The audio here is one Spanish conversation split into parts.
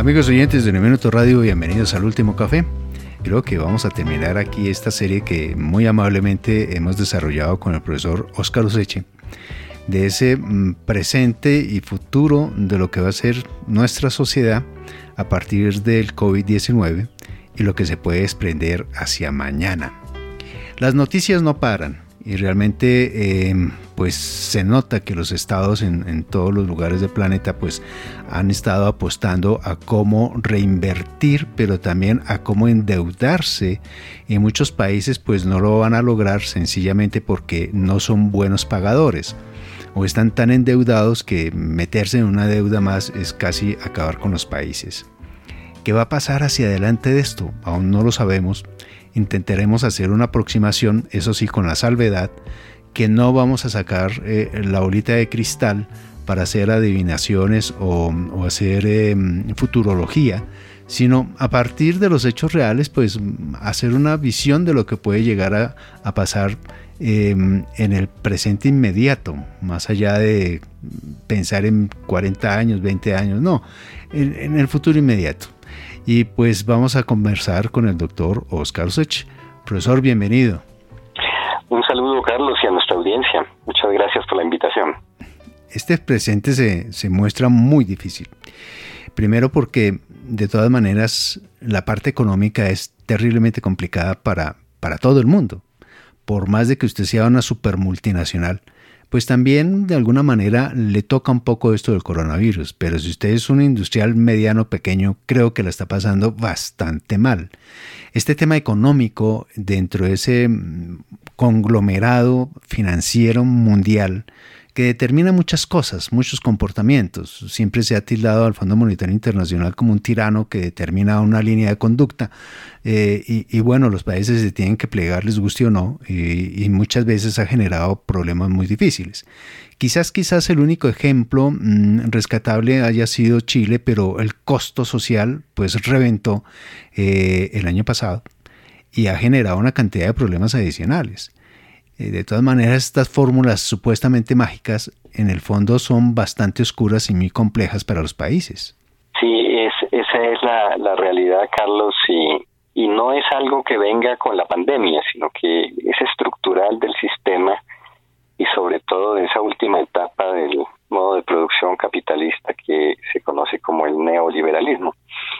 Amigos oyentes de Un Minuto Radio, bienvenidos al Último Café. Creo que vamos a terminar aquí esta serie que muy amablemente hemos desarrollado con el profesor Óscar Useche, de ese presente y futuro de lo que va a ser nuestra sociedad a partir del COVID-19 y lo que se puede desprender hacia mañana. Las noticias no paran y realmente pues se nota que los estados en todos los lugares del planeta pues han estado apostando a cómo reinvertir, pero también a cómo endeudarse, y muchos países pues no lo van a lograr sencillamente porque no son buenos pagadores o están tan endeudados que meterse en una deuda más es casi acabar con los países. ¿Qué va a pasar hacia adelante de esto? Aún no lo sabemos. Intentaremos hacer una aproximación, eso sí, con la salvedad que no vamos a sacar la bolita de cristal para hacer adivinaciones o hacer futurología, sino a partir de los hechos reales, pues hacer una visión de lo que puede llegar a pasar en el presente inmediato, más allá de pensar en 40 años, 20 años, no, en el futuro inmediato. Y pues vamos a conversar con el doctor Óscar Useche. Profesor, bienvenido. Un saludo, Carlos, y a nuestra audiencia. Muchas gracias por la invitación. Este presente se muestra muy difícil. Primero porque, de todas maneras, la parte económica es terriblemente complicada para todo el mundo. Por más de que usted sea una super multinacional, pues también de alguna manera le toca un poco esto del coronavirus, pero si usted es un industrial mediano pequeño, creo que la está pasando bastante mal. Este tema económico dentro de ese conglomerado financiero mundial que determina muchas cosas, muchos comportamientos. Siempre se ha tildado al Fondo Monetario Internacional como un tirano que determina una línea de conducta y bueno, los países se tienen que plegar, les guste o no, y muchas veces ha generado problemas muy difíciles. Quizás el único ejemplo rescatable haya sido Chile, pero el costo social pues reventó el año pasado y ha generado una cantidad de problemas adicionales. De todas maneras, estas fórmulas supuestamente mágicas en el fondo son bastante oscuras y muy complejas para los países. Sí, esa es la realidad, Carlos, y no es algo que venga con la pandemia, sino que es estructural del sistema y sobre todo de esa última etapa del modo de producción capitalista que se conoce como el neoliberalismo.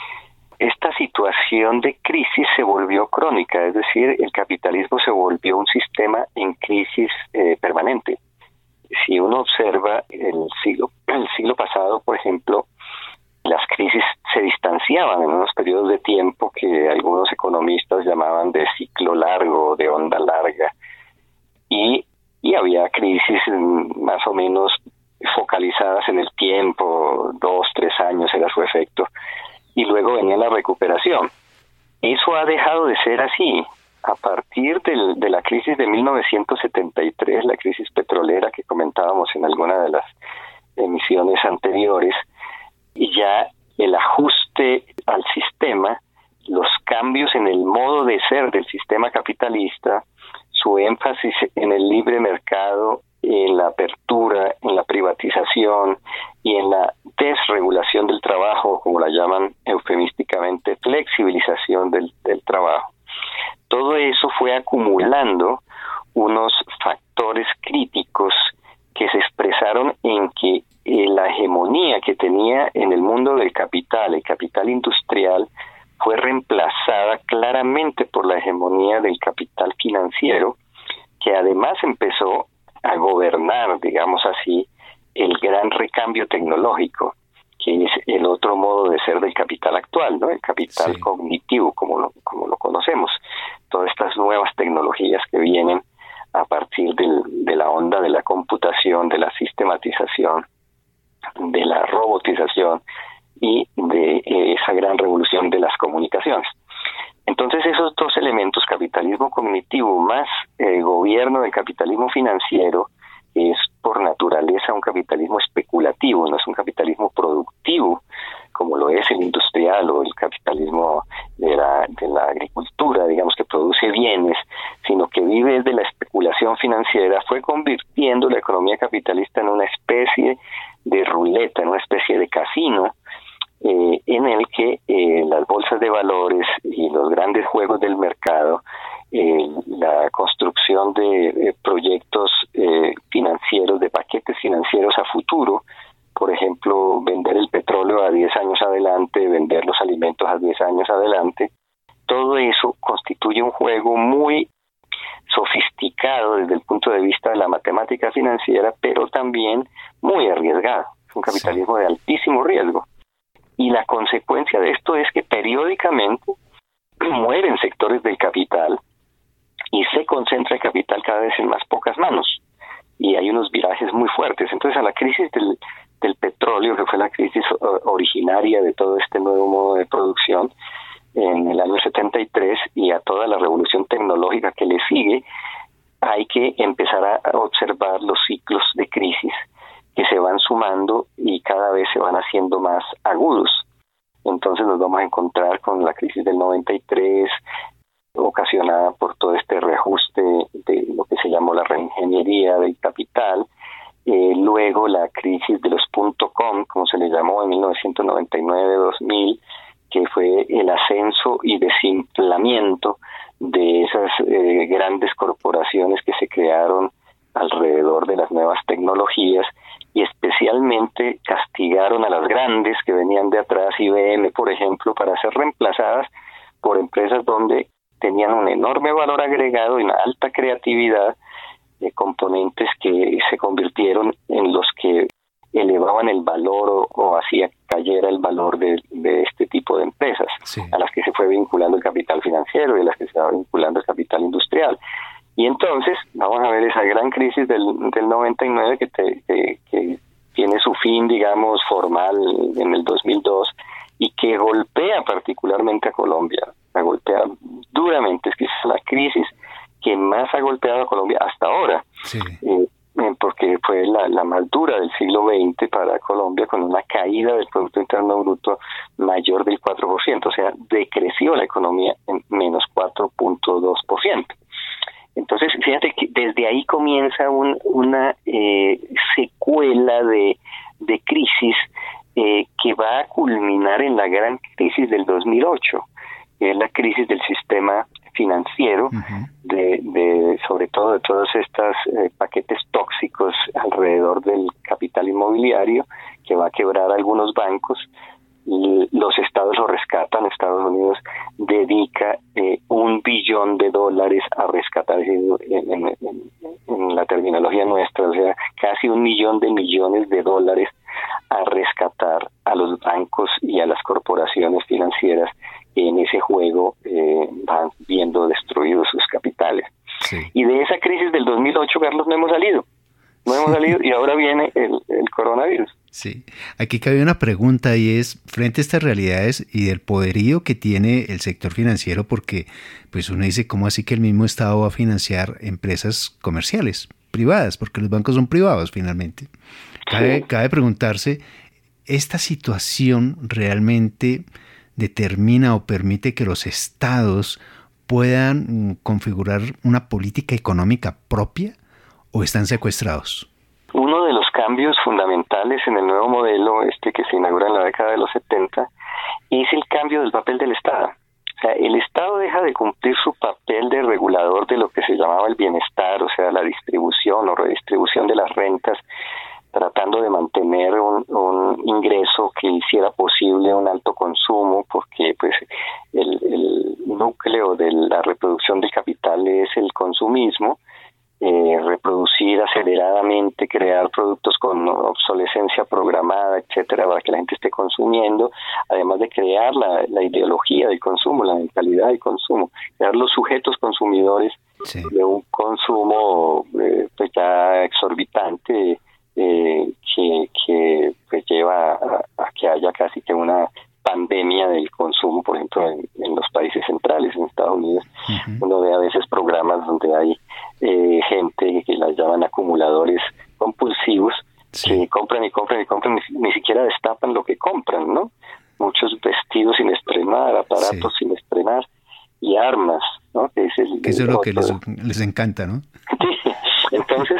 Esta situación de crisis se volvió crónica, es decir, el capitalismo se volvió un sistema en crisis permanente. Si uno observa el siglo pasado, por ejemplo, las crisis se distanciaban en unos periodos de tiempo que algunos economistas llamaban de ciclo largo, de onda larga, y había crisis más o menos focalizadas en el tiempo, 2, 3 años era su efecto. Y luego venía la recuperación. Eso ha dejado de ser así. A partir de la crisis de 1973, la crisis petrolera que comentábamos en alguna de las emisiones anteriores, y ya el ajuste al sistema, los cambios en el modo de ser del sistema capitalista, su énfasis en el libre mercado, en la apertura, en la privatización y en la desregulación del trabajo, como la llaman eufemísticamente, flexibilización del trabajo. Todo eso fue acumulando unos factores críticos que se expresaron en que la hegemonía que tenía en el mundo del capital, el capital industrial, fue reemplazada claramente por la hegemonía del capital financiero, que además empezó a gobernar, digamos así, el gran recambio tecnológico, que es el otro modo de ser del capital actual, ¿no? El capital cognitivo, como lo conocemos. Todas estas nuevas tecnologías que vienen a partir de la onda de la computación, de la sistematización, de la robotización y de esa gran revolución de las comunicaciones. Entonces esos dos elementos, capitalismo cognitivo más gobierno del capitalismo financiero, es por naturaleza un capitalismo especulativo, no es un capitalismo productivo como lo es el industrial o el capitalismo de la agricultura, digamos, que produce bienes, sino que vive de la especulación financiera. Fue convirtiendo la economía capitalista en una especie de ruleta, en una especie de casino, en el que las bolsas de valores y los grandes juegos del mercado, la construcción de proyectos financieros, de paquetes financieros a futuro, por ejemplo, vender el petróleo a 10 años adelante, vender los alimentos a 10 años adelante, todo eso constituye un juego muy sofisticado desde el punto de vista de la matemática financiera, pero también muy arriesgado. Es un capitalismo de altísimo riesgo. Y la consecuencia de esto es que periódicamente mueren sectores del capital y se concentra el capital cada vez en más pocas manos. Y hay unos virajes muy fuertes. Entonces, a la crisis del petróleo, que fue la crisis originaria de todo este nuevo modo de producción en el año 73, y a toda la revolución tecnológica que le sigue, hay que empezar a observar los ciclos de crisis que se van sumando y cada vez se van haciendo más agudos. Entonces nos vamos a encontrar con la crisis del 93, ocasionada por todo este reajuste de lo que se llamó la reingeniería del capital, luego la crisis de los .com, como se le llamó en 1999-2000, que fue el ascenso y desinflamiento de esas grandes corporaciones que se crearon alrededor de las nuevas tecnologías, y especialmente castigaron a las grandes que venían de atrás, IBM, por ejemplo, para ser reemplazadas por empresas donde tenían un enorme valor agregado y una alta creatividad, de componentes que se convirtieron en los que elevaban el valor o hacía que cayera el valor de este tipo de empresas, sí, a las que se fue vinculando el capital financiero y a las que se va vinculando el capital industrial. Y entonces vamos a ver esa gran crisis del 99 que tiene su fin, digamos, formal en el 2002 y que golpea particularmente a Colombia, la golpea duramente. Es que es la crisis que más ha golpeado a Colombia hasta ahora, sí, porque fue la más dura del siglo XX para Colombia, con una caída del Producto Interno Bruto mayor del 4%, o sea, decreció la economía en menos 4.2%. Entonces, fíjate que desde ahí comienza una secuela de crisis que va a culminar en la gran crisis del 2008, que es la crisis del sistema financiero, sobre todo de todos estos paquetes tóxicos alrededor del capital inmobiliario, que va a quebrar algunos bancos. Y los estados lo rescatan. Estados Unidos dedica $1 billón a rescatar, en la terminología nuestra, o sea, casi $1 millón a rescatar a los bancos y a las corporaciones financieras que en ese juego van viendo destruidos sus capitales. Sí. Y de esa crisis del 2008, Carlos, no hemos salido, y ahora viene el coronavirus. Sí, aquí cabe una pregunta, y es, frente a estas realidades y del poderío que tiene el sector financiero, porque pues uno dice, ¿cómo así que el mismo Estado va a financiar empresas comerciales, privadas? Porque los bancos son privados finalmente. Cabe preguntarse, ¿esta situación realmente determina o permite que los estados puedan configurar una política económica propia o están secuestrados? Uno de los cambios fundamentales en el nuevo modelo que se inaugura en la década de los 70 es el cambio del papel del Estado. O sea, el Estado deja de cumplir su papel de regulador de lo que se llamaba el bienestar, o sea, la distribución o redistribución de las rentas, tratando de mantener un ingreso que hiciera posible un alto consumo, porque pues el núcleo de la reproducción del capital es el consumismo. Reproducir aceleradamente, crear productos con obsolescencia programada, etcétera, para que la gente esté consumiendo, además de crear la ideología del consumo, la mentalidad del consumo, crear los sujetos consumidores, sí, de un consumo pues ya exorbitante, que pues lleva a que haya casi que una pandemia del consumo, por ejemplo, en los países centrales, en Estados Unidos. Uno ve a veces programas donde hay gente que las llaman acumuladores compulsivos, sí, que compran y compran y compran, ni siquiera destapan lo que compran, ¿no? Muchos vestidos sin estrenar, aparatos, sí, sin estrenar, y armas, ¿no? Que eso es lo que les encanta, ¿no? Sí. Entonces,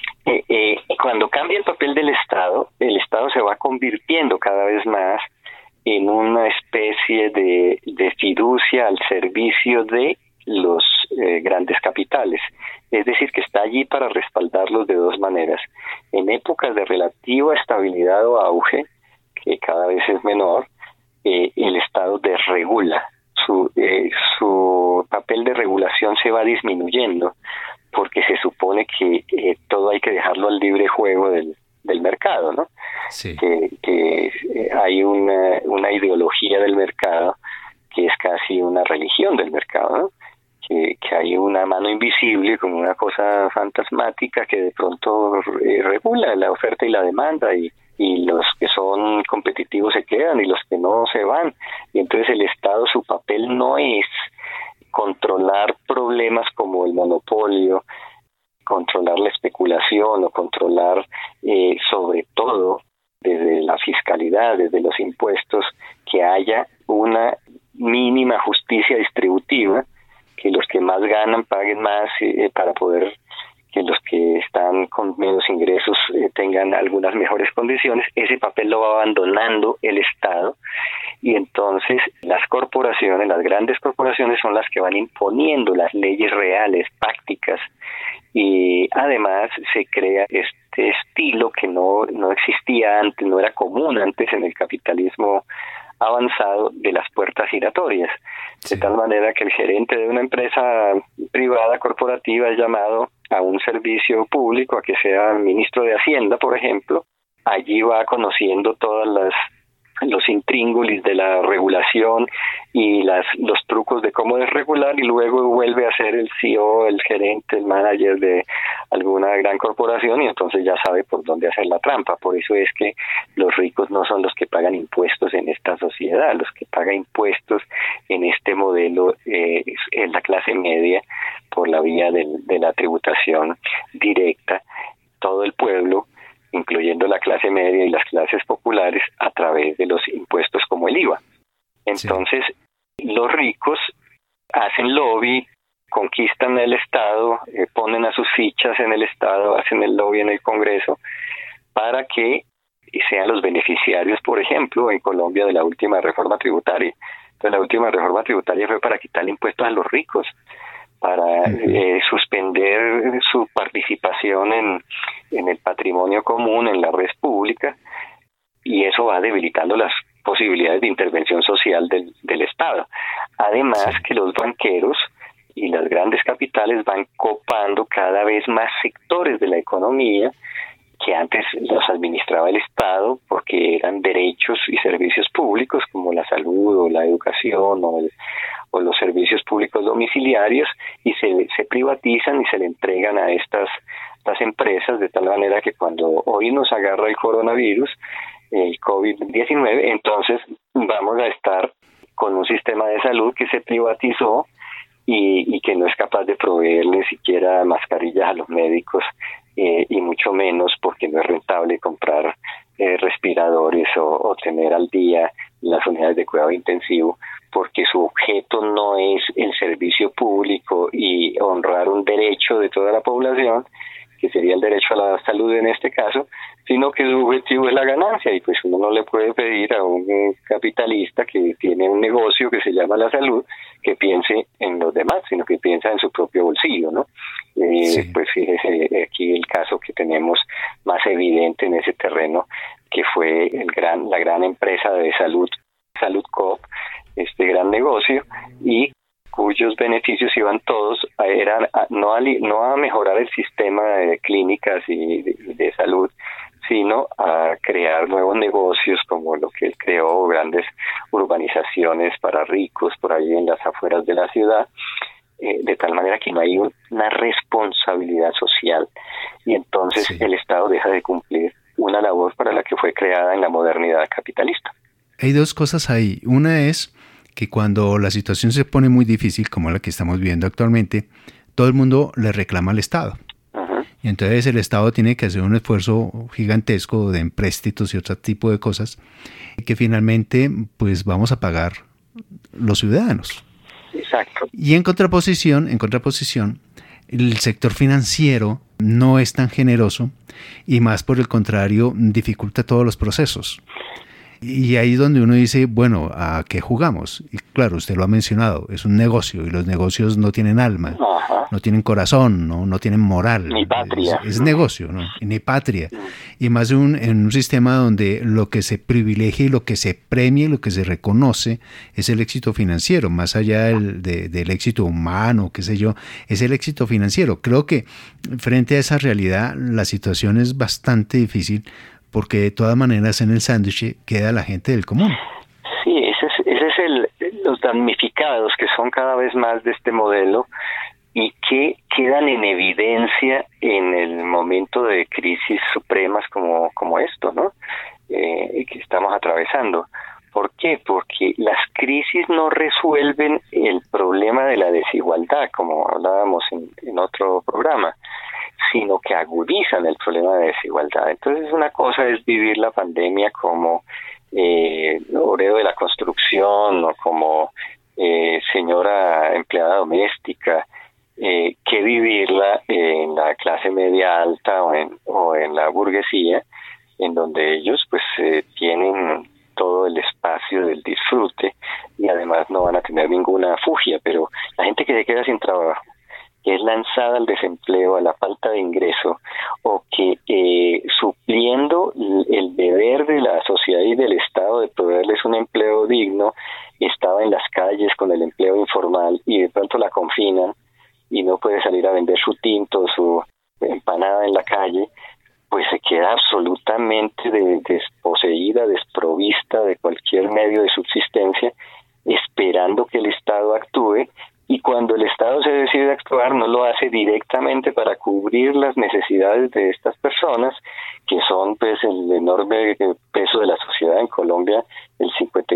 cuando cambia el papel del Estado, el Estado se va convirtiendo cada vez más en una especie de fiducia al servicio de los grandes capitales. Es decir, que está allí para respaldarlos de dos maneras. En épocas de relativa estabilidad o auge, que cada vez es menor, el Estado desregula. Su papel de regulación se va disminuyendo porque se supone que todo hay que dejarlo al libre juego del mercado, ¿no? Sí. Que hay una ideología del mercado que es casi una religión del mercado, ¿no? Que hay una mano invisible, como una cosa fantasmática que de pronto regula la oferta y la demanda, y los que son competitivos se quedan y los que no se van. Y entonces el Estado, su papel no es controlar problemas como el monopolio, controlar la especulación o controlar sobre todo desde la fiscalidad, desde los impuestos, que haya una mínima justicia distributiva, que los que más ganan paguen más para poder que los que están con menos ingresos tengan algunas mejores condiciones. Ese papel lo va abandonando el Estado, y entonces las corporaciones, las grandes corporaciones, son las que van imponiendo las leyes reales, prácticas, y además se crea este estilo que no existía antes, no era común antes en el capitalismo avanzado, de las puertas giratorias. Sí. De tal manera que el gerente de una empresa privada corporativa es llamado a un servicio público, a que sea ministro de Hacienda, por ejemplo. Allí va conociendo los intríngulis de la regulación y los trucos de cómo desregular, y luego vuelve a ser el CEO, el gerente, el manager de alguna gran corporación, y entonces ya sabe por dónde hacer la trampa. Por eso es que los ricos no son los que pagan impuestos en esta sociedad. Los que pagan impuestos en este modelo es la clase media, por la vía de la tributación directa. Todo el pueblo, incluyendo la clase media y las clases populares, a través de los impuestos como el IVA. Entonces, sí, los ricos hacen lobby, conquistan el Estado, ponen a sus fichas en el Estado, hacen el lobby en el Congreso, para que sean los beneficiarios, por ejemplo, en Colombia, de la última reforma tributaria. Entonces, la última reforma tributaria fue para quitarle impuestos a los ricos, para suspender su participación en el patrimonio común, en la red pública, y eso va debilitando las posibilidades de intervención social del Estado. Además, sí, que los banqueros y las grandes capitales van copando cada vez más sectores de la economía que antes los administraba el Estado, porque eran derechos y servicios públicos como la salud o la educación o los servicios públicos domiciliarios, y se privatizan y se le entregan a estas empresas, de tal manera que cuando hoy nos agarra el coronavirus, el COVID-19, entonces vamos a estar con un sistema de salud que se privatizó y que no es capaz de proveerle siquiera mascarillas a los médicos, y mucho menos porque no es rentable comprar respiradores o tener al día las unidades de cuidado intensivo, porque su objeto no es el servicio público y honrar un derecho de toda la población, que sería el derecho a la salud en este caso, sino que su objetivo es la ganancia, y pues uno no le puede pedir a un capitalista que tiene un negocio que se llama la salud que piense en los demás, sino que piensa en su propio bolsillo, ¿no? Sí. Pues fíjese aquí el caso que tenemos más evidente en ese terreno, que fue la gran empresa de salud Coop, este gran negocio, y cuyos beneficios iban todos no a mejorar el sistema de clínicas y de salud, sino a crear nuevos negocios como lo que él creó, grandes urbanizaciones para ricos por ahí en las afueras de la ciudad, de tal manera que no hay una responsabilidad social, y entonces sí, el Estado deja de cumplir una labor para la que fue creada en la modernidad capitalista. Hay dos cosas ahí. Una es que cuando la situación se pone muy difícil, como la que estamos viendo actualmente, todo el mundo le reclama al Estado. Uh-huh. Y entonces el Estado tiene que hacer un esfuerzo gigantesco de empréstitos y otro tipo de cosas que finalmente pues vamos a pagar los ciudadanos. Exacto. Y en contraposición, el sector financiero no es tan generoso y más por el contrario dificulta todos los procesos. Y ahí es donde uno dice, bueno, ¿a qué jugamos? Y claro, usted lo ha mencionado, es un negocio y los negocios no tienen alma, no tienen corazón, no tienen moral. Ni patria. Es negocio, ¿no? Ni patria. Y más en un sistema donde lo que se privilegia y lo que se premia y lo que se reconoce es el éxito financiero, más allá del éxito humano, qué sé yo, es el éxito financiero. Creo que frente a esa realidad la situación es bastante difícil, porque de todas maneras en el sándwich queda la gente del común. Sí, ese es los damnificados que son cada vez más de este modelo y que quedan en evidencia en el momento de crisis supremas como esto, ¿no? Que estamos atravesando. ¿Por qué? Porque las crisis no resuelven el problema de la desigualdad, como hablábamos en otro programa, sino que agudizan el problema de desigualdad. Entonces una cosa es vivir la pandemia como obrero de la construcción o como señora empleada doméstica, que vivirla en la clase media alta o en la burguesía, en donde ellos pues tienen todo el espacio del disfrute y además no van a tener ninguna fugia. Pero la gente que se queda sin trabajo, que es lanzada al desempleo, a la falta de ingreso, o que supliendo el deber de la sociedad y del Estado de proveerles un empleo digno, estaba en las calles con el empleo informal y de pronto la confinan y no puede salir a vender su tinto, su empanada en la calle, pues se queda absolutamente desposeída, desprovista de cualquier medio de subsistencia, esperando que el Estado actúe. Y cuando el Estado se decide a actuar, no lo hace directamente para cubrir las necesidades de estas personas, que son pues el enorme peso de la sociedad en Colombia. El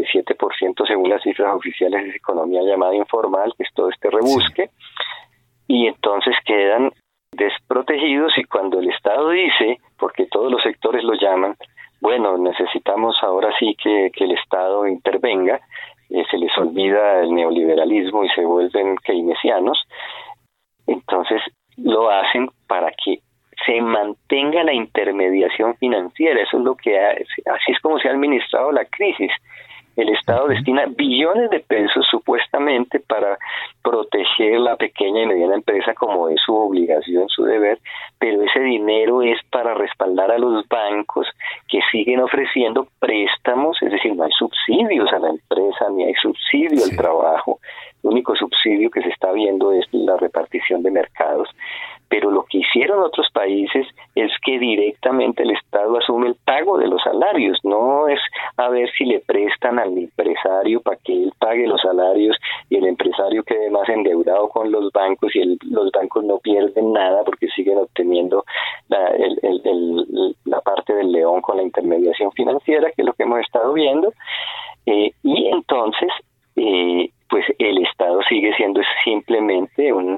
57% según las cifras oficiales es economía llamada informal, que es todo este rebusque. Sí. Y entonces quedan desprotegidos, y cuando el Estado dice, porque todos los sectores lo llaman, bueno, necesitamos ahora sí que el Estado intervenga, se les olvida el neoliberalismo y se vuelven keynesianos. Entonces lo hacen para que se mantenga la intermediación financiera. Eso es lo que así es como se ha administrado la crisis. El Estado destina billones de pesos supuestamente para proteger la pequeña y mediana empresa, como es su obligación, su deber, pero ese dinero es para respaldar a los bancos que siguen ofreciendo préstamos, es decir, no hay subsidios a la empresa ni hay subsidio al trabajo. El único subsidio que se está viendo es la repartición de mercados. Pero lo que hicieron otros países es que directamente el Estado asume el pago de los salarios, no es a ver si le prestan al empresario para que él pague los salarios y el empresario quede más endeudado con los bancos y los bancos no pierden nada porque siguen obteniendo la parte del león con la intermediación financiera, que es lo que hemos estado viendo, y entonces pues el Estado sigue siendo simplemente un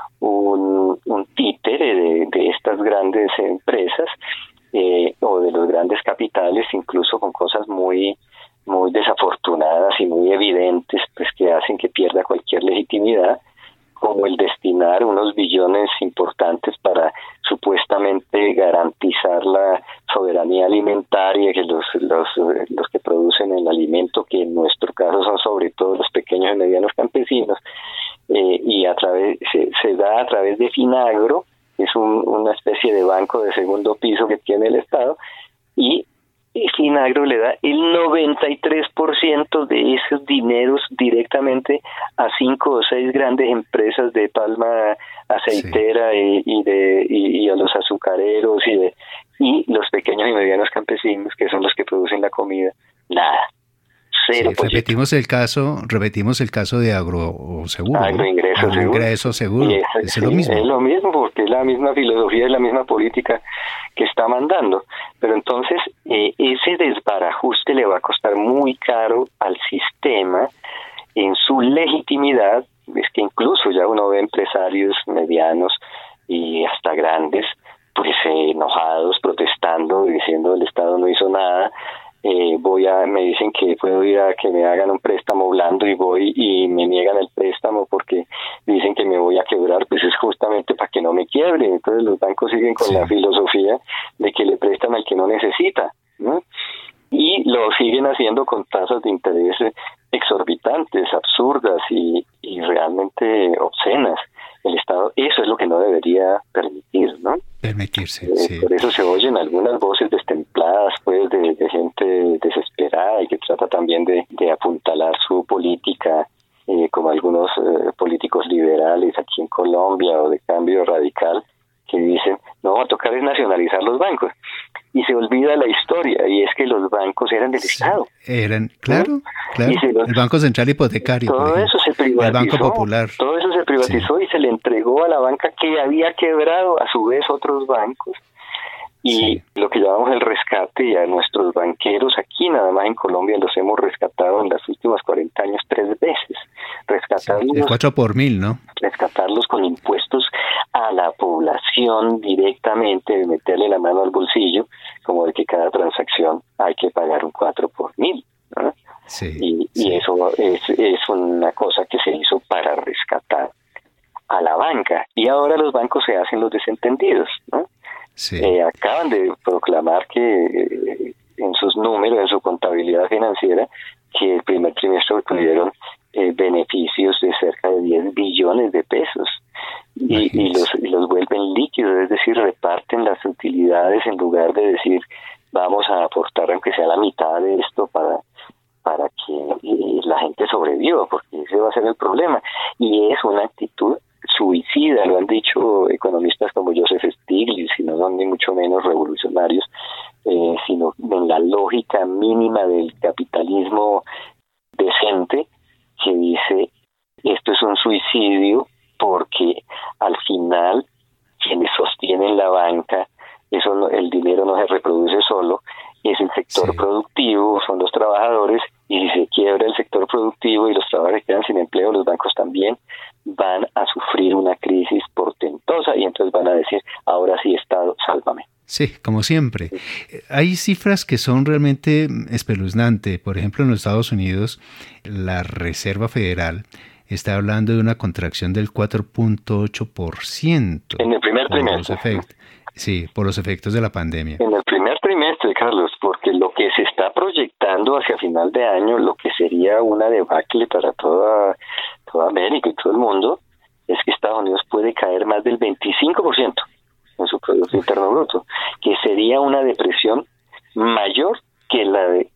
títere de estas grandes empresas o de los grandes capitales, incluso con cosas muy muy desafortunadas y muy evidentes, pues que hacen que pierda cualquier legitimidad, como el destinar unos billones importantes para supuestamente garantizar la soberanía alimentaria, que los que producen el alimento, que en nuestro caso son sobre todo los pequeños y medianos campesinos, y se da a través de Finagro, que es una especie de banco de segundo piso que tiene el Estado, y Finagro le da el 93% de esos dineros directamente a 5 o 6 grandes empresas de palma aceitera, y a los azucareros y los pequeños y medianos campesinos, que son los que producen la comida. Nada. Cero. Sí, repetimos el caso de Agroseguro. Agroingreso Seguro. Es lo mismo. Es lo mismo, porque es la misma filosofía y la misma política que está mandando. Pero entonces ese desbarajuste le va a costar muy caro al sistema en su legitimidad. Es que incluso ya uno ve empresarios medianos y hasta grandes pues enojados, protestando, diciendo el Estado no hizo nada. Me dicen que puedo ir a que me hagan un préstamo blando, y voy y me niegan el préstamo porque dicen que me voy a quebrar. Pues es justamente para que no me quiebre. Entonces los bancos siguen con la filosofía de que le prestan al que no necesita, ¿no? y lo siguen haciendo con tasas de interés exorbitantes, absurdas y realmente obscenas. El Estado, eso es lo que no debería permitir, ¿no? Permitirse, sí. Por eso se oyen algunas voces destempladas, pues, de gente desesperada y que trata también de apuntalar su política, como algunos políticos liberales aquí en Colombia o de cambio radical, que dicen, no, va a tocar es nacionalizar los bancos. Y se olvida la historia, y es que los bancos eran del Estado. Eran, claro, claro. El Banco Central Hipotecario, todo eso se privatizó, el Banco Popular. Todo eso se privatizó, sí, y se le entregó a la banca que había quebrado a su vez otros bancos. Y sí, lo que llamamos el rescate, y a nuestros banqueros aquí, nada más en Colombia, los hemos rescatado en los últimos 40 años 3 veces. Rescatarlos, sí, el 4 por 1000, ¿no? Rescatarlos con impuestos a la población directamente, de meterle la mano al bolsillo, como de que cada transacción hay que pagar un 4 por 1000, ¿no? Sí, y eso es una cosa que se hizo para rescatar a la banca. Y ahora los bancos se hacen los desentendidos, ¿no? Sí. Acaban de proclamar que en sus números, en su contabilidad financiera, que el primer trimestre obtuvieron beneficios de cerca de 10 billones de pesos y los vuelven líquidos, es decir, reparten las utilidades en lugar de decir vamos a aportar aunque sea la mitad de esto para que la gente sobreviva, porque ese va a ser el problema. Y es una actitud suicida, lo han dicho economistas como Joseph Stiglitz, y no son ni mucho menos revolucionarios, sino en la lógica mínima del capitalismo decente, que dice esto es un suicidio porque al final quienes sostienen la banca, el dinero no se reproduce solo, es el sector productivo, son los trabajadores, y si se quiebra el sector productivo y los trabajadores quedan sin empleo, los bancos también van a sufrir una crisis portentosa y entonces van a decir, ahora sí, Estado, sálvame. Sí, como siempre. Hay cifras que son realmente espeluznantes. Por ejemplo, en los Estados Unidos, la Reserva Federal está hablando de una contracción del 4.8%. En el primer trimestre. Sí, por los efectos de la pandemia. En el primer trimestre, Carlos, porque lo que se está proyectando hacia final de año, lo que sería una debacle para toda América y todo el mundo, es que Estados Unidos puede caer más del 25% en su Producto Interno Bruto, que sería una depresión mayor que la del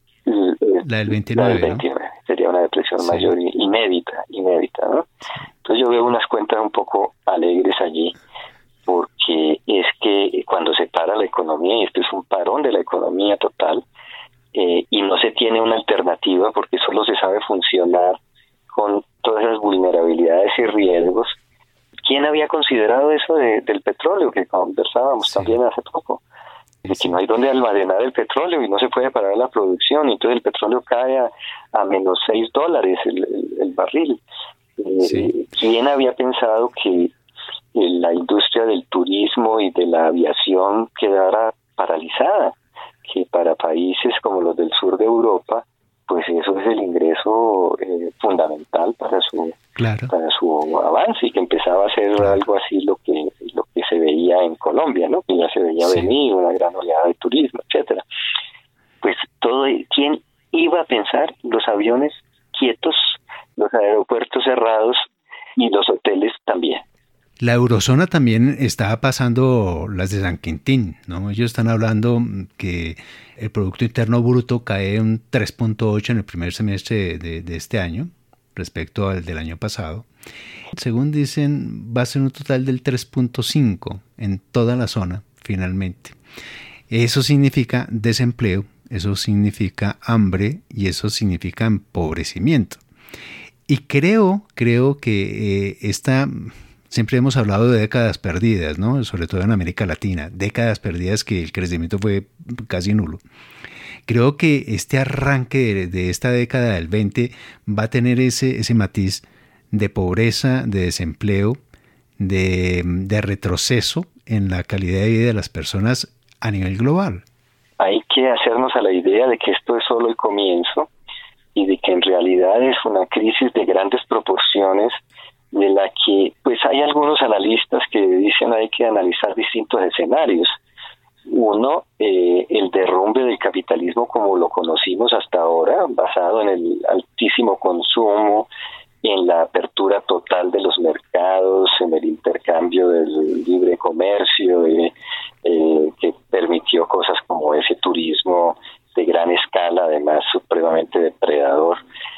29, ¿no? Sería una depresión mayor, inédita, ¿no? Entonces yo veo unas cuentas un poco alegres allí, porque es que cuando se para la economía, y esto es un parón de la economía total, y no se tiene una alternativa porque solo se sabe funcionar con todas esas vulnerabilidades y riesgos. ¿Quién había considerado eso del petróleo que conversábamos también hace poco? De que no hay dónde almacenar el petróleo y no se puede parar la producción, y entonces el petróleo cae a menos $6 el barril. ¿Quién había pensado que la industria del turismo y de la aviación quedara paralizada? Que para países como los del sur de Europa, pues eso es el ingreso fundamental para su avance, y que empezaba a ser algo así lo que se veía en Colombia, ¿no? Que ya se veía venir una gran oleada de turismo, etcétera. Pues ¿quién iba a pensar? Los aviones quietos, los aeropuertos cerrados y los hoteles también. La eurozona también está pasando las de San Quintín, ¿no? Ellos están hablando que el Producto Interno Bruto cae un 3.8 en el primer semestre de este año respecto al del año pasado. Según dicen, va a ser un total del 3.5 en toda la zona, finalmente. Eso significa desempleo, eso significa hambre y eso significa empobrecimiento. Y creo que siempre hemos hablado de décadas perdidas, ¿no? Sobre todo en América Latina, décadas perdidas que el crecimiento fue casi nulo. Creo que este arranque de esta década del 20 va a tener ese matiz de pobreza, de desempleo, de retroceso en la calidad de vida de las personas a nivel global. Hay que hacernos a la idea de que esto es solo el comienzo y de que en realidad es una crisis de grandes proporciones, de la que pues hay algunos analistas que dicen hay que analizar distintos escenarios. Uno, el derrumbe del capitalismo como lo conocimos hasta ahora, basado en el altísimo consumo, en la apertura total de los mercados, en el intercambio del libre comercio, que permitió cosas como ese turismo de gran escala, además supremamente depredador,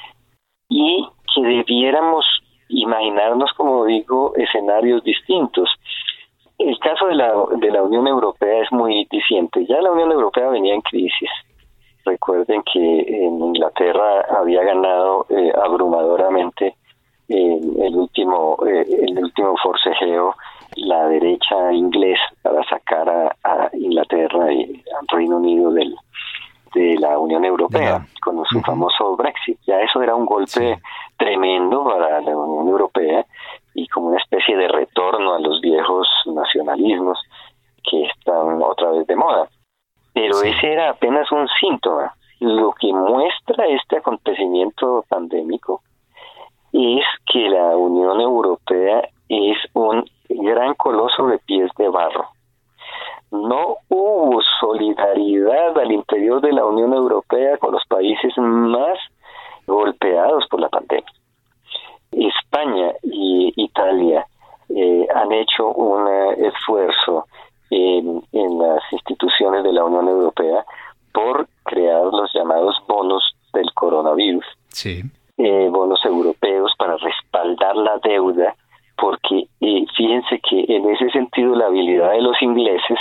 y que debiéramos imaginarnos, como digo, escenarios distintos. El caso de la Unión Europea es muy diciente. Ya la Unión Europea venía en crisis. Recuerden que en Inglaterra había ganado abrumadoramente el último forcejeo la derecha inglesa para sacar a Inglaterra y al Reino Unido de la Unión Europea con su famoso Brexit. Ya eso era un golpe tremendo para la Unión Europea y como una especie de retorno a los viejos nacionalismos que están otra vez de moda. Pero ese era apenas un síntoma. Lo que muestra este acontecimiento pandémico es que la Unión Europea es un gran coloso de pies de barro. No hubo solidaridad al interior de la Unión Europea con los países más golpeados por la pandemia. España y Italia han hecho un esfuerzo en las instituciones de la Unión Europea por crear los llamados bonos del coronavirus. Sí. Bonos europeos para respaldar la deuda, porque fíjense que en ese sentido la habilidad de los ingleses,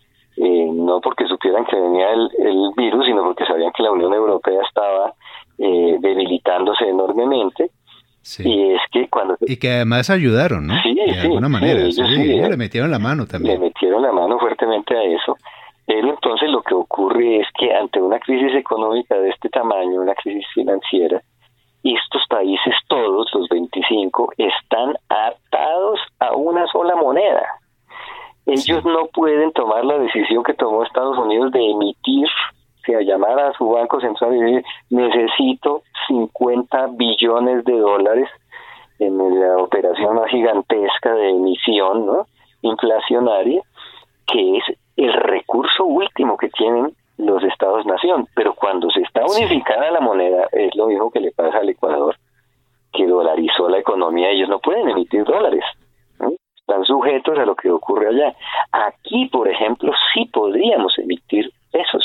no porque supieran que venía el virus, sino porque sabían que la Unión Europea estaba debilitándose enormemente. Sí. Y es que y que además ayudaron, ¿no? Sí, de alguna manera. Ellos le metieron la mano también. Le metieron la mano fuertemente a eso. Pero entonces lo que ocurre es que ante una crisis económica de este tamaño, una crisis financiera, estos países todos, los 25, están atados a una sola moneda. Ellos no pueden tomar la decisión que tomó Estados Unidos de emitir, o sea, llamar a su banco central y decir, necesito 50 billones de dólares en la operación más gigantesca de emisión, ¿no?, inflacionaria, que es el recurso último que tienen los estados-nación. Pero cuando se está unificada la moneda, es lo mismo que le pasa al Ecuador, que dolarizó la economía. Ellos no pueden emitir dólares, ¿no? Están sujetos a lo que ocurre allá. Aquí, por ejemplo, sí podríamos emitir pesos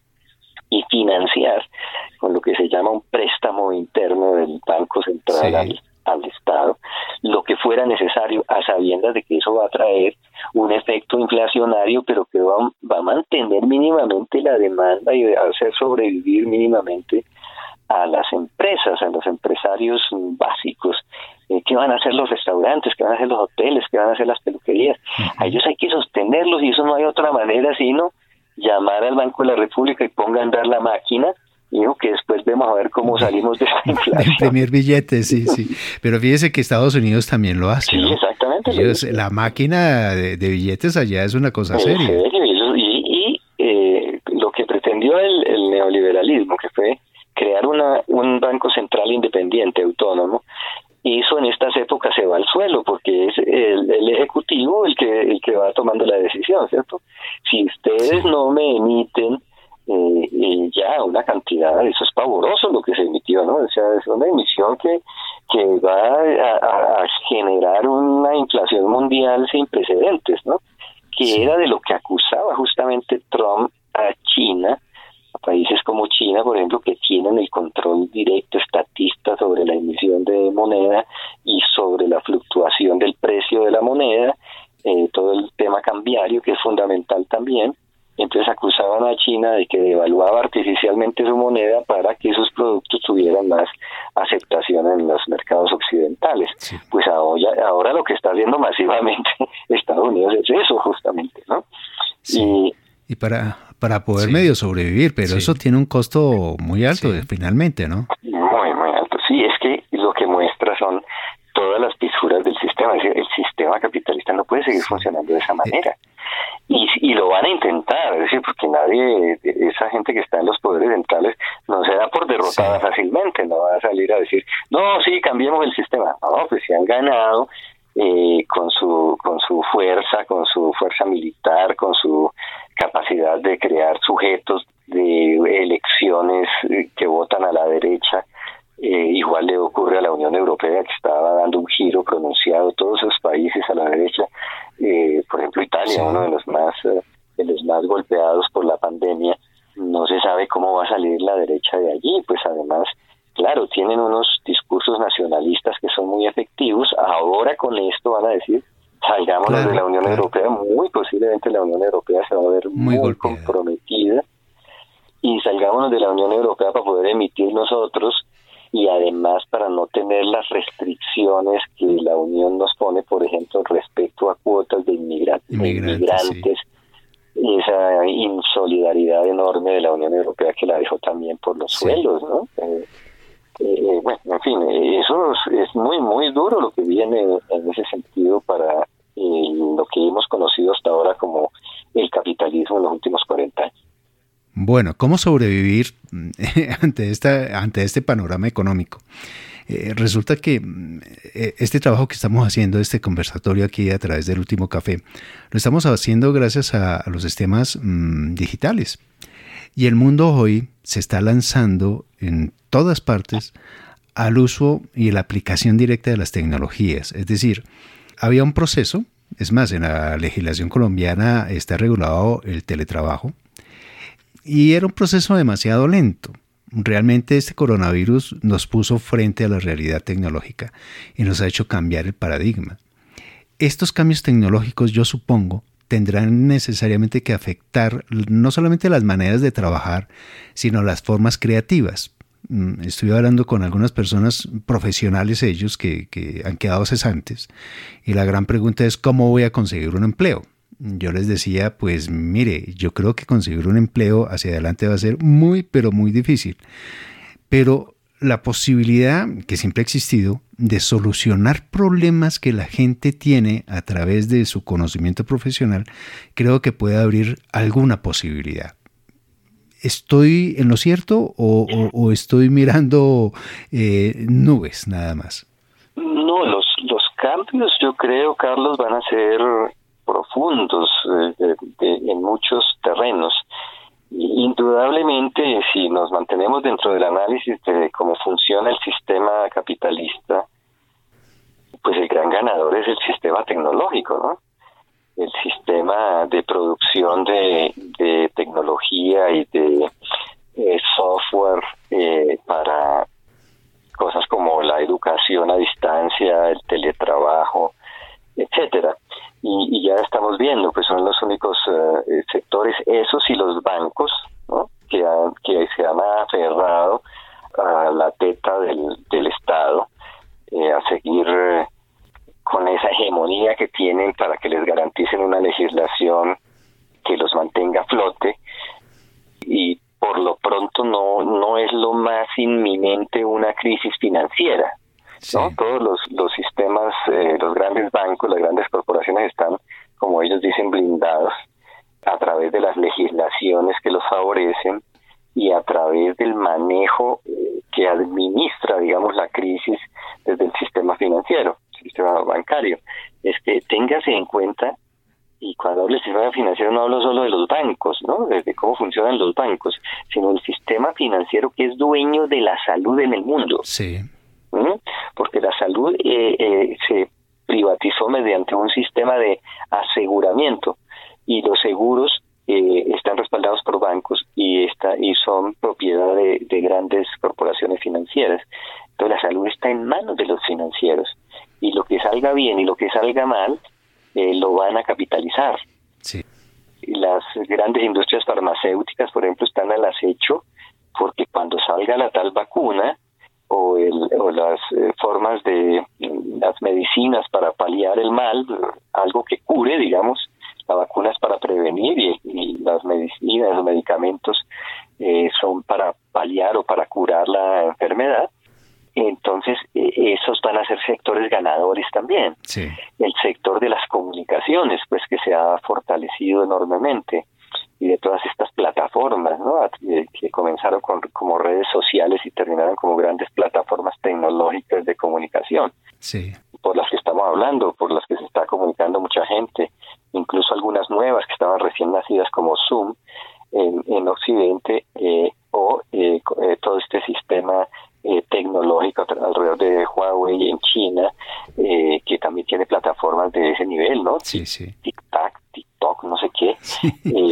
y financiar con lo que se llama un préstamo interno del Banco Central al Estado, lo que fuera necesario, a sabiendas de que eso va a traer un efecto inflacionario, pero que va a mantener mínimamente la demanda y va a hacer sobrevivir mínimamente a las empresas, a los empresarios básicos. ¿Qué van a hacer los restaurantes? ¿Qué van a hacer los hoteles? ¿Qué van a hacer las peluquerías? A ellos hay que sostenerlos y eso no hay otra manera sino llamar al Banco de la República y ponga a andar la máquina. Digo que después vemos a ver cómo salimos de esta inflación. Imprimir billetes, sí. Pero fíjese que Estados Unidos también lo hace, ¿no? Sí, exactamente. La máquina de billetes allá es una cosa seria. Y lo que pretendió el neoliberalismo, que fue crear un banco central independiente, autónomo, eso en estas épocas se va al suelo, porque es el ejecutivo el que va tomando la decisión, ¿cierto? Si ustedes no me emiten ya una cantidad, eso es pavoroso lo que se emitió, ¿no? O sea, es una emisión que va a generar una inflación mundial sin precedentes, ¿no? Que era de lo que acusaba justamente Trump a China, a países como China, por ejemplo, que tienen el control directo estatista sobre la emisión de moneda y sobre la fluctuación del precio de la moneda, todo el tema cambiario que es fundamental también. Entonces acusaban a China de que devaluaba artificialmente su moneda para que sus productos tuvieran más aceptación en los mercados occidentales. Sí. Pues ahora lo que está haciendo masivamente Estados Unidos es eso justamente, ¿no? Sí. Y para poder medio sobrevivir, pero eso tiene un costo muy alto finalmente, ¿no? Muy alto. Sí, es que lo que muestra son todas las fisuras del sistema. Es decir, el sistema capitalista no puede seguir funcionando de esa manera. Y lo van a intentar, es decir, porque nadie, esa gente que está en los poderes centrales, no se da por derrotada fácilmente, no va a salir a decir, no, sí, cambiemos el sistema. No, pues se han ganado con su fuerza militar, con su capacidad de crear sujetos de elecciones que votan a la derecha. Igual le ocurre a la Unión Europea, que estaba dando un giro pronunciado, todos esos países a la derecha, por ejemplo Italia, sí, uno de los más golpeados por la pandemia. No se sabe cómo va a salir la derecha de allí, pues además, claro, tienen unos discursos nacionalistas que son muy efectivos. Ahora con esto van a decir, salgámonos de la Unión Europea. Muy posiblemente la Unión Europea se va a ver muy comprometida, y salgámonos de la Unión Europea para poder emitir nosotros, y además para no tener las restricciones que la Unión nos pone, por ejemplo, respecto a cuotas de inmigrantes. Sí. Esa insolidaridad enorme de la Unión Europea, que la dejó también por los suelos, ¿no? Bueno, en fin, eso es muy, muy duro lo que viene en ese sentido para lo que hemos conocido hasta ahora como el capitalismo en los últimos 40 años. Bueno, ¿cómo sobrevivir ante este panorama económico? Resulta que este trabajo que estamos haciendo, este conversatorio aquí a través del Último Café, lo estamos haciendo gracias a los sistemas digitales. Y el mundo hoy se está lanzando en todas partes al uso y la aplicación directa de las tecnologías. Es decir, había un proceso, es más, en la legislación colombiana está regulado el teletrabajo, y era un proceso demasiado lento. Realmente este coronavirus nos puso frente a la realidad tecnológica y nos ha hecho cambiar el paradigma. Estos cambios tecnológicos, yo supongo, tendrán necesariamente que afectar no solamente las maneras de trabajar, sino las formas creativas. Estuve hablando con algunas personas profesionales, ellos que han quedado cesantes, y la gran pregunta es ¿cómo voy a conseguir un empleo? Yo les decía, pues mire, yo creo que conseguir un empleo hacia adelante va a ser muy, pero muy difícil. Pero la posibilidad que siempre ha existido de solucionar problemas que la gente tiene a través de su conocimiento profesional, creo que puede abrir alguna posibilidad. ¿Estoy en lo cierto o estoy mirando nubes nada más? No, los cambios yo creo, Carlos, van a ser profundos en muchos terrenos. Indudablemente, si nos mantenemos dentro del análisis de cómo funciona el sistema capitalista, pues el gran ganador es el sistema tecnológico, ¿no? El sistema de producción de tecnología y de software para cosas como la educación a distancia, el teletrabajo, etcétera. Y ya estamos viendo, pues son los únicos sectores, esos y los bancos, ¿no? que se han aferrado a la teta del Estado, a seguir con esa hegemonía que tienen para que les garanticen una legislación que los mantenga a flote. Y por lo pronto no es lo más inminente una crisis financiera. Sí. ¿No? Todos los sistemas, los grandes bancos, las grandes corporaciones están, como ellos dicen, blindados a través de las legislaciones que los favorecen y a través del manejo que administra, digamos, la crisis desde el sistema financiero, el sistema bancario. Es que téngase en cuenta, y cuando hablo del sistema financiero no hablo solo de los bancos, ¿no? De cómo funcionan los bancos, sino del sistema financiero que es dueño de la salud en el mundo. Sí. Porque la salud se privatizó mediante un sistema de aseguramiento, y los seguros están respaldados por bancos y son propiedad de grandes corporaciones financieras. Entonces la salud está en manos de los financieros, y lo que salga bien y lo que salga mal lo van a capitalizar. Sí. Las grandes industrias farmacéuticas, por ejemplo, están al acecho, porque cuando salga la tal vacuna o las formas de las medicinas para paliar el mal, algo que cure, digamos, la vacuna es para prevenir y las medicinas, los medicamentos son para paliar o para curar la enfermedad. Entonces esos van a ser sectores ganadores también. Sí. El sector de las comunicaciones, pues, que se ha fortalecido enormemente, y de todas estas plataformas, ¿no? Que comenzaron como redes sociales y terminaron como grandes plataformas tecnológicas de comunicación. Sí. Por las que estamos hablando, por las que se está comunicando mucha gente, incluso algunas nuevas que estaban recién nacidas como Zoom en Occidente, todo este sistema tecnológico alrededor de Huawei en China, que también tiene plataformas de ese nivel, ¿no? Sí, sí. TikTok, no sé qué. Sí.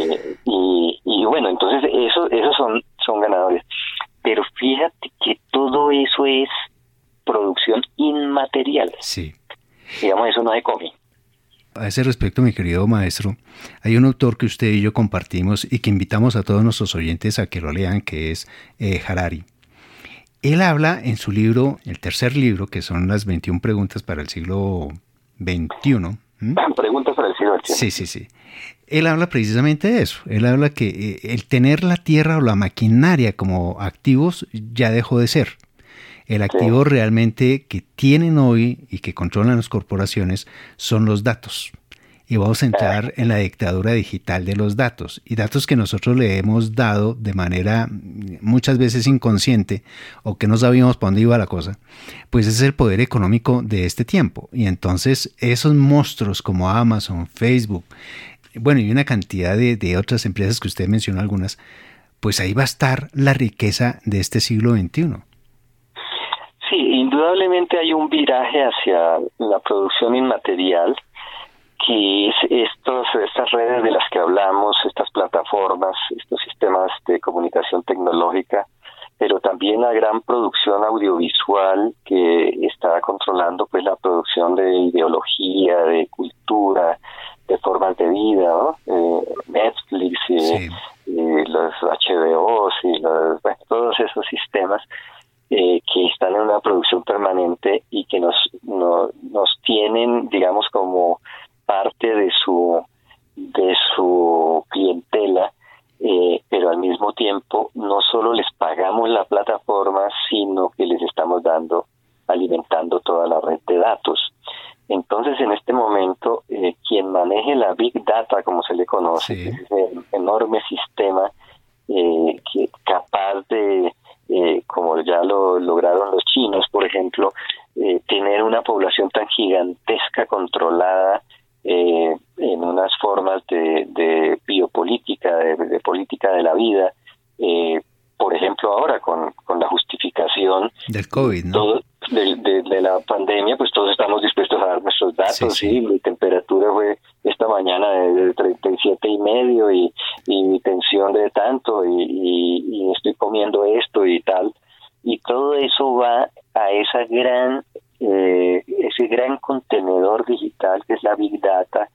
Y bueno, entonces esos son ganadores. Pero fíjate que todo eso es producción inmaterial. Sí. Digamos, eso no se come. A ese respecto, mi querido maestro, hay un autor que usted y yo compartimos y que invitamos a todos nuestros oyentes a que lo lean, que es Harari. Él habla en su libro, el tercer libro, que son las 21 preguntas para el siglo XXI. Preguntas para el siglo XXI. Sí. Él habla precisamente de eso. Él habla que el tener la tierra o la maquinaria como activos ya dejó de ser. El activo realmente que tienen hoy y que controlan las corporaciones son los datos. Y vamos a entrar en la dictadura digital de los datos. Y datos que nosotros le hemos dado de manera muchas veces inconsciente o que no sabíamos para dónde iba la cosa, pues es el poder económico de este tiempo. Y entonces esos monstruos como Amazon, Facebook, bueno, y una cantidad de otras empresas que usted mencionó algunas, pues ahí va a estar la riqueza de este siglo XXI. Sí, indudablemente hay un viraje hacia la producción inmaterial, que es estas redes de las que hablamos, estas plataformas, estos sistemas de comunicación tecnológica, pero también la gran producción audiovisual que está controlando pues la producción de ideología, de cultura, de formas de vida, ¿no? Netflix, los HBOs y todos esos sistemas que están en una producción permanente y que nos tienen, digamos, como parte de su clientela, pero al mismo tiempo no solo les pagamos la plataforma, sino que les estamos alimentando toda la red de datos. Entonces, en este momento, quien maneje la Big Data, como se le conoce, que es ese enorme sistema capaz de, como ya lo lograron los chinos, por ejemplo, tener una población tan gigantesca controlada en unas formas de biopolítica, de política de la vida, por ejemplo ahora con la justificación del COVID, ¿no? de la pandemia, pues todos estamos dispuestos a dar nuestros datos. Sí. Mi temperatura fue esta mañana de 37.5 y mi tensión de tanto y estoy comiendo esto y tal, y todo eso va a ese gran contenedor digital que es la Big Data,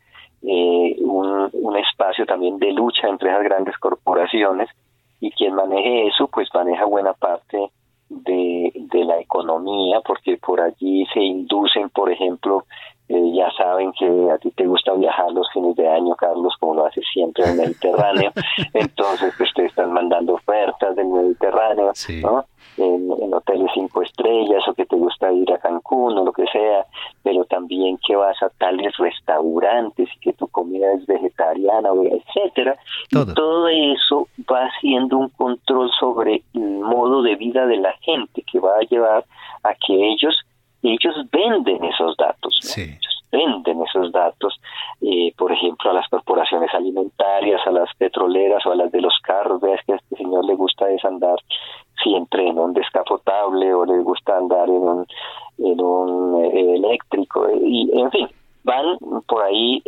un espacio también de lucha entre esas grandes corporaciones, y quien maneje eso pues maneja buena parte de la economía, porque por allí se inducen, por ejemplo, ya saben que a ti te gusta viajar los fines de año, Carlos, como lo haces siempre en el Mediterráneo. Entonces pues te están mandando ofertas del Mediterráneo, sí, ¿no? En hoteles 5 estrellas, o que te gusta ir a Cancún o lo que sea, pero también que vas a tales restaurantes y que tu comida es vegetariana, etcétera. Y todo eso va haciendo un control sobre el modo de vida de la gente, que va a llevar a que ellos venden esos datos, ¿no? Sí. Ellos venden esos datos, por ejemplo, a las corporaciones alimentarias, a las petroleras o a las de los carros. Veas que a este señor le gusta es andar siempre en un descapotable, o le gusta andar en un eléctrico, y en fin, van por ahí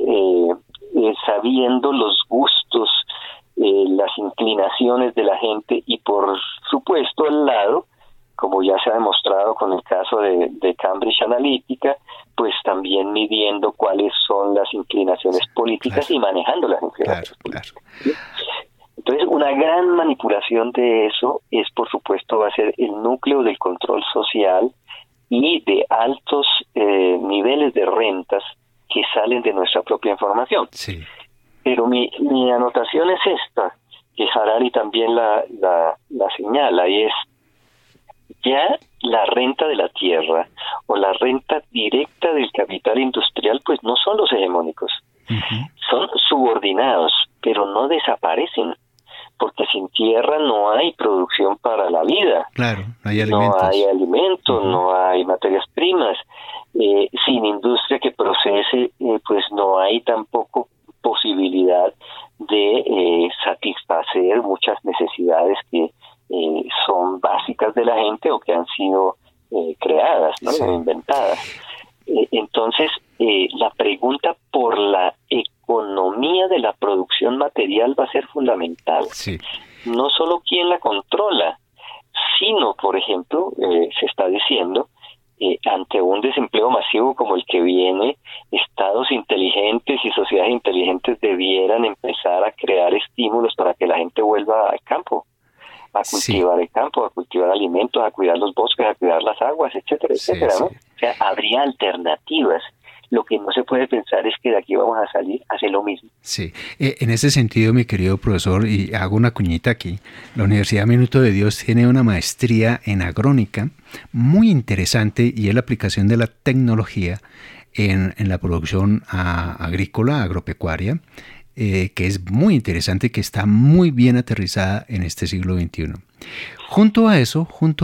sabiendo los gustos, las inclinaciones de la gente, y por supuesto al lado, como ya se ha demostrado con el caso de Cambridge Analytica, pues también midiendo cuáles son las inclinaciones políticas, claro, y manejando las inclinaciones políticas. Claro. Entonces, una gran manipulación de eso por supuesto, va a ser el núcleo del control social y de altos niveles de rentas que salen de nuestra propia información. Sí. Pero mi anotación es esta, que Harari también la señala, y es: ya la renta de la tierra o la renta directa del capital industrial pues no son los hegemónicos. Uh-huh. Son subordinados, pero no desaparecen, porque sin tierra no hay producción para la vida. Claro, no hay alimentos. No hay alimentos, uh-huh, no hay materias primas. Sin industria que procese, pues no hay tampoco posibilidad de satisfacer muchas necesidades que son básicas de la gente o que han sido creadas, ¿no? Sí. Inventadas. Entonces, la pregunta por la economía de la producción material va a ser fundamental. Sí. No solo quién la controla, sino, por ejemplo, se está diciendo, ante un desempleo masivo como el que viene, estados inteligentes y sociedades inteligentes debieran empezar a crear estímulos para que la gente vuelva al campo, a cultivar el campo, a cultivar alimentos, a cuidar los bosques, a cuidar las aguas, etcétera, etcétera, ¿no? O sea, habría alternativas. Lo que no se puede pensar es que de aquí vamos a salir a hacer lo mismo. Sí, en ese sentido, mi querido profesor, y hago una cuñita aquí, la Universidad Minuto de Dios tiene una maestría en agrónica muy interesante y es la aplicación de la tecnología en la producción agrícola, agropecuaria, que es muy interesante y que está muy bien aterrizada en este siglo XXI. Junto a eso,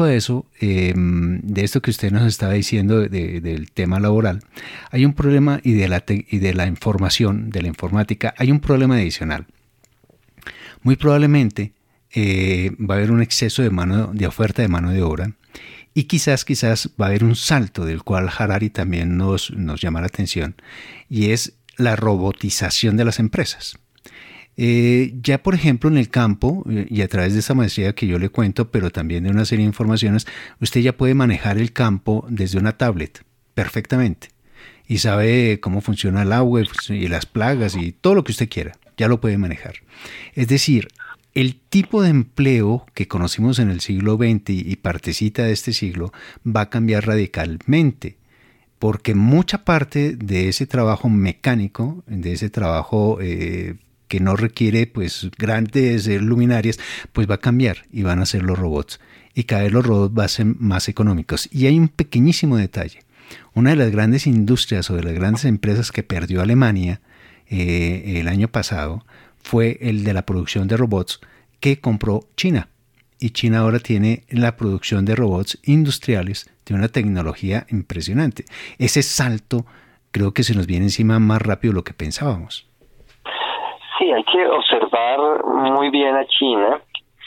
de esto que usted nos estaba diciendo del tema laboral, hay un problema y de la información, de la informática, hay un problema adicional. Muy probablemente va a haber un exceso de oferta de mano de obra y quizás va a haber un salto del cual Harari también nos llama la atención, y es la robotización de las empresas. Ya por ejemplo en el campo, y a través de esa maestría que yo le cuento, pero también de una serie de informaciones, usted ya puede manejar el campo desde una tablet perfectamente y sabe cómo funciona el agua y las plagas y todo lo que usted quiera, ya lo puede manejar. Es decir, el tipo de empleo que conocimos en el siglo XX y partecita de este siglo va a cambiar radicalmente, porque mucha parte de ese trabajo mecánico, de ese trabajo que no requiere pues grandes luminarias, pues va a cambiar y van a ser los robots. Y cada vez los robots van a ser más económicos. Y hay un pequeñísimo detalle. Una de las grandes industrias o de las grandes empresas que perdió Alemania el año pasado fue el de la producción de robots que compró China. Y China ahora tiene la producción de robots industriales de una tecnología impresionante. Ese salto creo que se nos viene encima más rápido de lo que pensábamos. Sí, hay que observar muy bien a China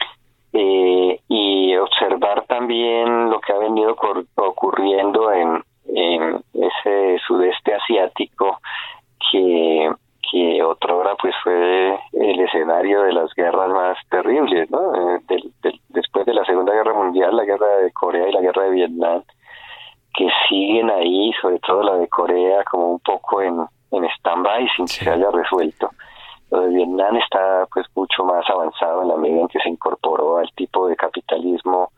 y observar también lo que ha venido ocurriendo en ese sudeste asiático que otrora pues fue el escenario de las guerras más terribles, ¿no? Después de la Segunda Guerra Mundial, la guerra de Corea y la guerra de Vietnam, que siguen ahí, sobre todo la de Corea, como un poco en stand-by sin que se haya resuelto. Lo de Vietnam está pues mucho más avanzado en la medida en que se incorporó al tipo de capitalismo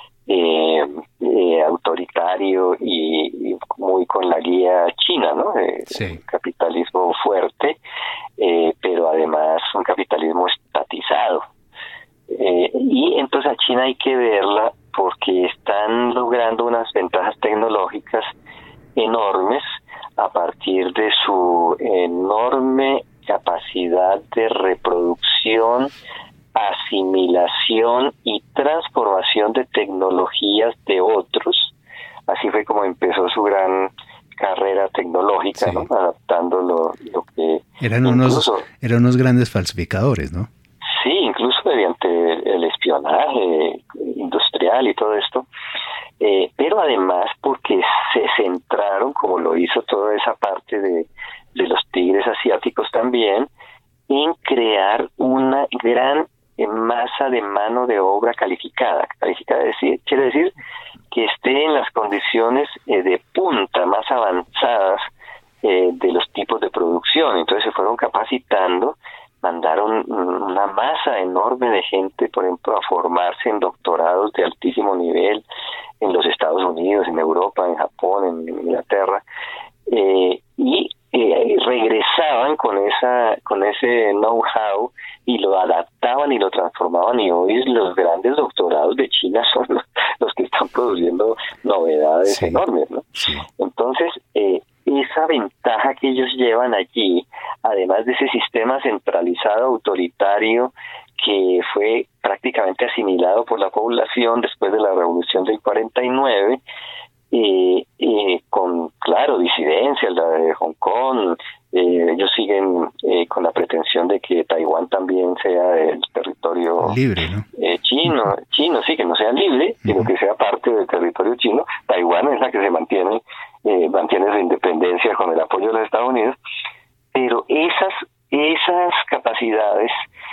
autoritario y muy con la guía china, ¿no? Un capitalismo fuerte, pero además un capitalismo estatizado. Y entonces a China hay que verla porque están logrando unas ventajas tecnológicas enormes a partir de su enorme capacidad de reproducción, asimilación y transformación de tecnologías de otros. Así fue como empezó su gran carrera tecnológica, ¿no? Adaptando lo que... Eran unos grandes falsificadores, ¿no? Sí, incluso mediante el espionaje industrial y todo esto. Pero además porque se centraron, como lo hizo toda esa parte de los tigres asiáticos también, en crear una gran masa de mano de obra calificada. Quiere decir que esté en las condiciones de punta más avanzadas de los tipos de producción. Entonces se fueron capacitando, mandaron una masa enorme de gente, por ejemplo, a formarse en doctorados de altísimo nivel en los Estados Unidos, en Europa, en Japón, en Inglaterra, y regresaban con ese know-how y lo adaptaban y lo transformaban, y hoy los grandes doctorados de China son los que están produciendo novedades enormes, ¿no? Sí. Entonces, esa ventaja que ellos llevan allí, además de ese sistema centralizado autoritario que fue prácticamente asimilado por la población después de la Revolución del 49, con, claro, disidencias, la de Hong Kong, Ellos siguen con la pretensión de que Taiwán también sea el territorio libre, ¿no? Chino, sí, que no sea libre, sino que sea parte del territorio chino. Taiwán es la que se mantiene su independencia con el apoyo de los Estados Unidos, pero esas capacidades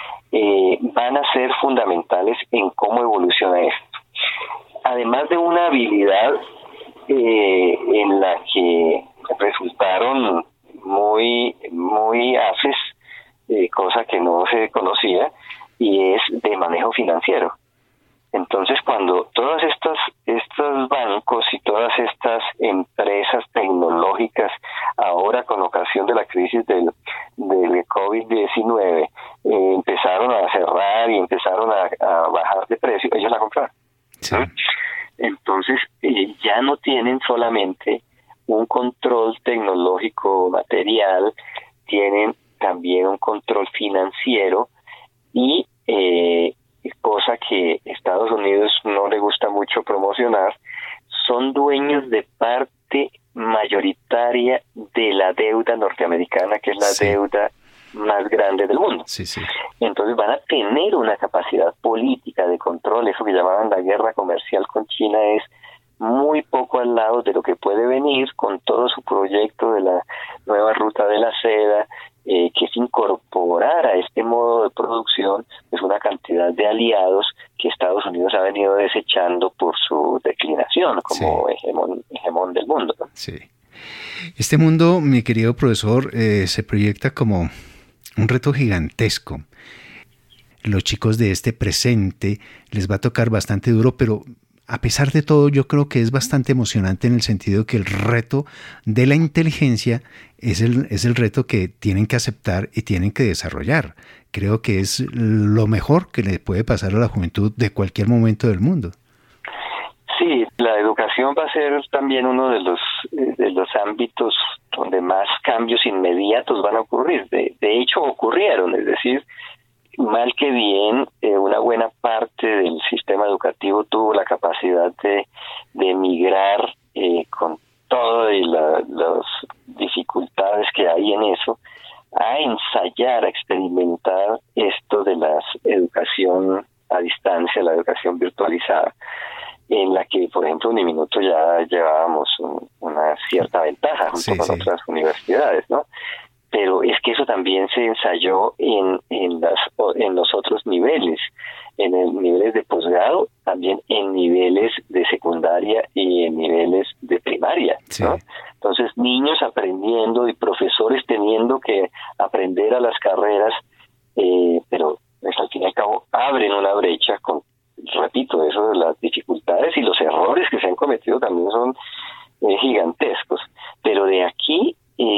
van a ser fundamentales en cómo evoluciona esto. Además de una habilidad en la que resultaron muy haces, cosa que no se conocía, y es de manejo financiero. Entonces, cuando todos estos bancos y todas estas empresas tecnológicas, ahora con ocasión de la crisis del COVID-19, empezaron a cerrar y empezaron a bajar de precio, ellos la compraron. Sí. Entonces, ya no tienen solamente un control tecnológico material, tienen también un control financiero y cosa que Estados Unidos no le gusta mucho promocionar, son dueños de parte mayoritaria de la deuda norteamericana, que es la deuda más grande del mundo. Sí. Entonces van a tener una capacidad política de control. Eso que llamaban la guerra comercial con China es muy poco al lado de lo que puede venir con todo su proyecto de la nueva ruta de la seda, que es incorporar a este modo de producción pues una cantidad de aliados que Estados Unidos ha venido desechando por su declinación como hegemón del mundo, ¿no? Sí. Este mundo, mi querido profesor, se proyecta como un reto gigantesco. Los chicos de este presente les va a tocar bastante duro, pero a pesar de todo, yo creo que es bastante emocionante en el sentido que el reto de la inteligencia es el reto que tienen que aceptar y tienen que desarrollar. Creo que es lo mejor que le puede pasar a la juventud de cualquier momento del mundo. Sí, la educación va a ser también uno de los ámbitos donde más cambios inmediatos van a ocurrir. De hecho, ocurrieron, es decir, mal que bien, una buena parte del sistema educativo tuvo la capacidad de migrar con todas las dificultades que hay en eso, a ensayar, a experimentar esto de la educación a distancia, la educación virtualizada, en la que, por ejemplo, Uniminuto ya llevábamos una cierta ventaja junto con otras universidades, ¿no? Pero es que eso también se ensayó en los otros niveles, en niveles de posgrado, también en niveles de secundaria y en niveles de primaria, ¿no? Entonces, niños aprendiendo y profesores teniendo que aprender a las carreras, pero pues, al fin y al cabo abren una brecha con, repito, eso de las dificultades y los errores que se han cometido también son gigantescos. Pero de aquí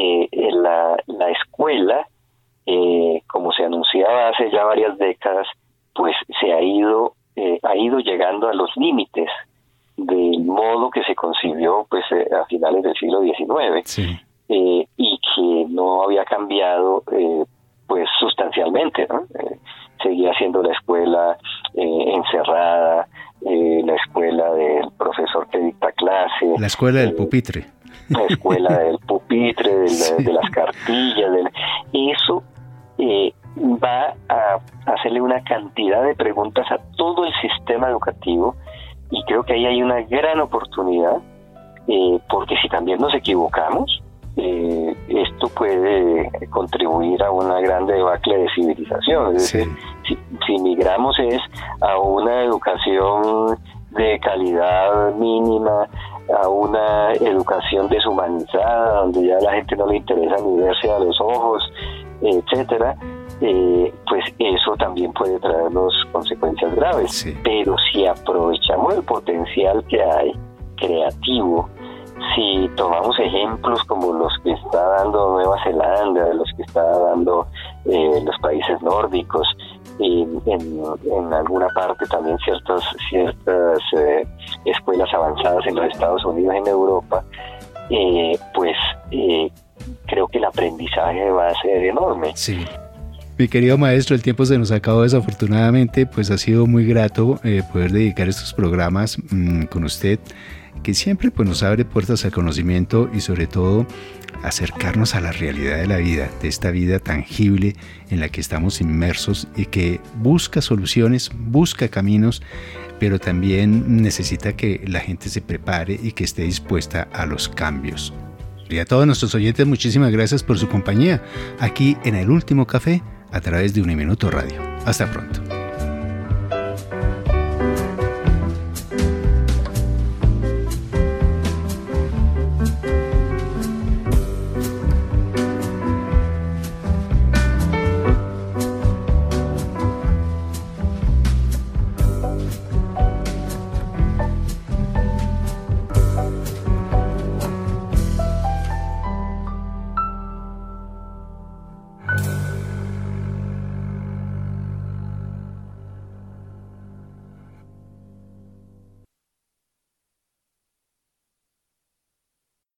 la escuela, como se anunciaba hace ya varias décadas, pues se ha ido llegando a los límites del modo que se concibió pues a finales del siglo XIX, y que no había cambiado pues sustancialmente, ¿no? Seguía siendo la escuela encerrada, la escuela del profesor que dicta clase, la escuela del pupitre. La escuela del pupitre, de las cartillas, eso va a hacerle una cantidad de preguntas a todo el sistema educativo, y creo que ahí hay una gran oportunidad, porque si también nos equivocamos, esto puede contribuir a una gran debacle de civilización. Es decir, si migramos es a una educación de calidad mínima, a una educación deshumanizada, donde ya a la gente no le interesa ni verse a los ojos, etcétera, pues eso también puede traernos consecuencias graves. Pero si aprovechamos el potencial que hay creativo, si tomamos ejemplos como los que está dando Nueva Zelanda, los que está dando los países nórdicos, en alguna parte también ciertas escuelas avanzadas en los Estados Unidos, en Europa, pues creo que el aprendizaje va a ser enorme. Sí. Mi querido maestro, el tiempo se nos acabó desafortunadamente, pues ha sido muy grato poder dedicar estos programas con usted, que siempre pues, nos abre puertas al conocimiento y sobre todo acercarnos a la realidad de la vida, de esta vida tangible en la que estamos inmersos y que busca soluciones, busca caminos, pero también necesita que la gente se prepare y que esté dispuesta a los cambios. Y a todos nuestros oyentes, muchísimas gracias por su compañía aquí en El Último Café a través de Uniminuto Radio. Hasta pronto.